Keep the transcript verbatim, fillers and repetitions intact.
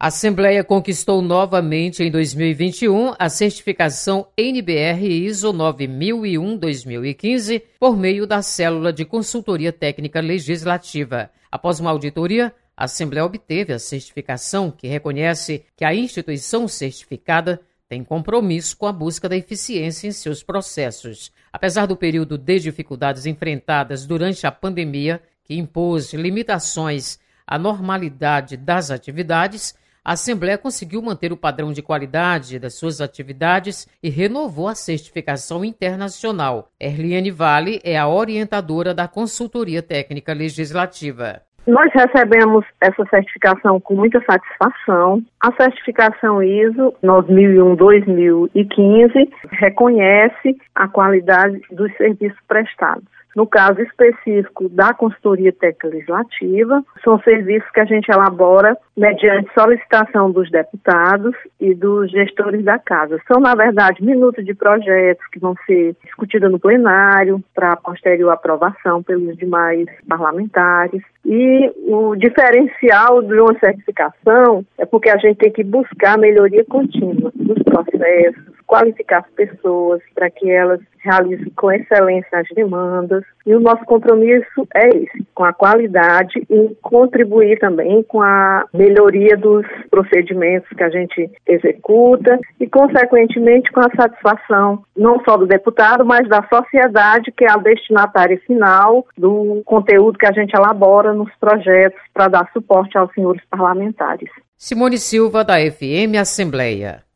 A Assembleia conquistou novamente em dois mil e vinte e um a certificação N B R I S O nove mil e um dois mil e quinze por meio da Célula de Consultoria Técnica Legislativa. Após uma auditoria, a Assembleia obteve a certificação que reconhece que a instituição certificada tem compromisso com a busca da eficiência em seus processos. Apesar do período de dificuldades enfrentadas durante a pandemia, que impôs limitações à normalidade das atividades, a Assembleia conseguiu manter o padrão de qualidade das suas atividades e renovou a certificação internacional. Erliane Vale é a orientadora da Consultoria Técnica Legislativa. Nós recebemos essa certificação com muita satisfação. A certificação I S O nove mil e um dois mil e quinze reconhece a qualidade dos serviços prestados. No caso específico da Consultoria Técnica Legislativa, são serviços que a gente elabora mediante solicitação dos deputados e dos gestores da casa. São, na verdade, minutos de projetos que vão ser discutidos no plenário para posterior aprovação pelos demais parlamentares. E o diferencial de uma certificação é porque a gente tem que buscar a melhoria contínua dos processos, qualificar as pessoas para que elas realizem com excelência as demandas. E o nosso compromisso é esse, com a qualidade e contribuir também com a melhoria dos procedimentos que a gente executa e, consequentemente, com a satisfação não só do deputado, mas da sociedade, que é a destinatária final do conteúdo que a gente elabora nos projetos para dar suporte aos senhores parlamentares. Simone Silva, da F M Assembleia.